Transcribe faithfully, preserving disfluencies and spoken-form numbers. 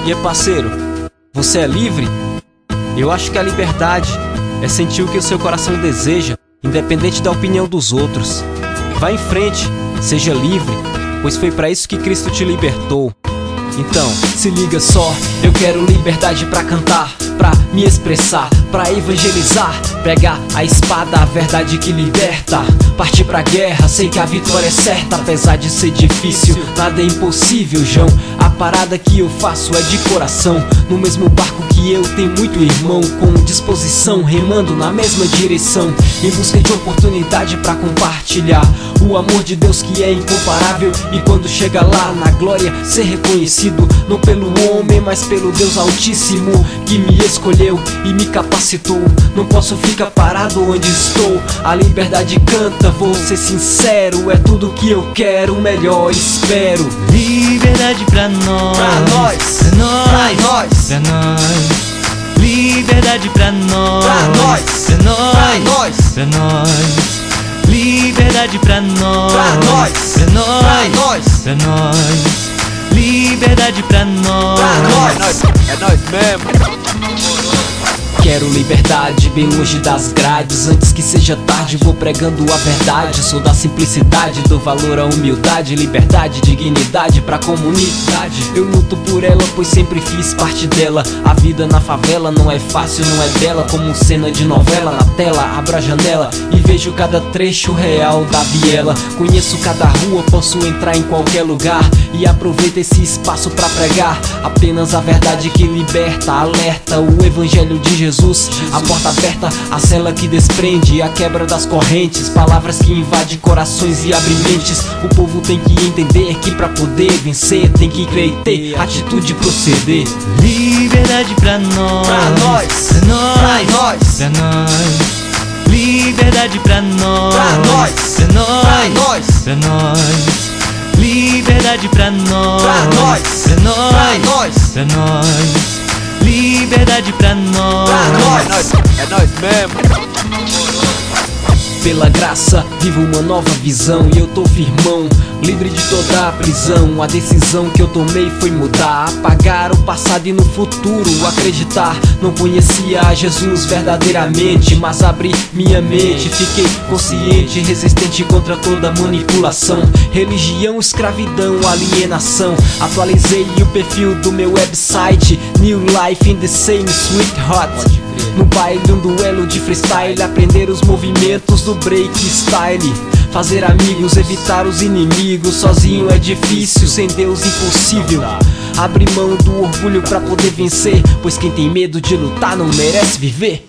E aí, parceiro, você é livre? Eu acho que a liberdade é sentir o que o seu coração deseja, independente da opinião dos outros. Vá em frente, seja livre, pois foi para isso que Cristo te libertou. Então, se liga só, eu quero liberdade pra cantar, pra me expressar, pra evangelizar, pregar a espada, a verdade que liberta, partir pra guerra, sei que a vitória é certa, apesar de ser difícil, nada é impossível, João. A parada que eu faço é de coração, no mesmo barco que eu tem muito irmão, com disposição, remando na mesma direção, em busca de oportunidade pra compartilhar o amor de Deus que é incomparável. E quando chega lá na glória, ser reconhecido não pelo homem, mas pelo Deus Altíssimo, que me escolheu e me capacitou. Não posso ficar parado onde estou, a liberdade canta, vou ser sincero, é tudo que eu quero, o melhor espero. Liberdade pra nós, pra nós, pra nós, pra nós, pra nós. Liberdade pra nós, pra nós, pra nós, pra nós, pra nós. Liberdade pra nós, pra nós, pra nós, pra nós, pra nós. Liberdade pra nós, pra nós. É nóis, é nóis mesmo. Quero liberdade, bem longe das grades. Antes que seja tarde, vou pregando a verdade. Sou da simplicidade, dou valor à humildade. Liberdade, dignidade pra comunidade. Eu luto por ela, pois sempre fiz parte dela. A vida na favela não é fácil, não é bela, como cena de novela na tela. Abro a janela e vejo cada trecho real da viela. Conheço cada rua, posso entrar em qualquer lugar e aproveito esse espaço pra pregar apenas a verdade que liberta, alerta, o evangelho de Jesus. A porta aberta, a cela que desprende, a quebra das correntes, palavras que invadem corações e abrem mentes. O povo tem que entender que pra poder vencer tem que crer e ter atitude e proceder. Liberdade pra nós, Pra nós, pra nós, pra nós, pra nós. Liberdade pra nós, pra nós, pra nós, pra nós, pra nós. Liberdade pra nós, pra nós, pra nós, pra nós, pra nós. Liberdade pra nós, pra É nós. nóis, é nóis mesmo. Pela graça, vivo uma nova visão e eu tô firmão, livre de toda a prisão. A decisão que eu tomei foi mudar, apagar o passado e no futuro acreditar. Não conhecia a Jesus verdadeiramente, mas abri minha mente, fiquei consciente, resistente contra toda manipulação. Religião, escravidão, alienação. Atualizei o perfil do meu website, New Life in the Same Sweetheart. No baile, um duelo de freestyle, aprender os movimentos do break style. Fazer amigos, evitar os inimigos. Sozinho é difícil, sem Deus impossível. Abrir mão do orgulho pra poder vencer, pois quem tem medo de lutar não merece viver.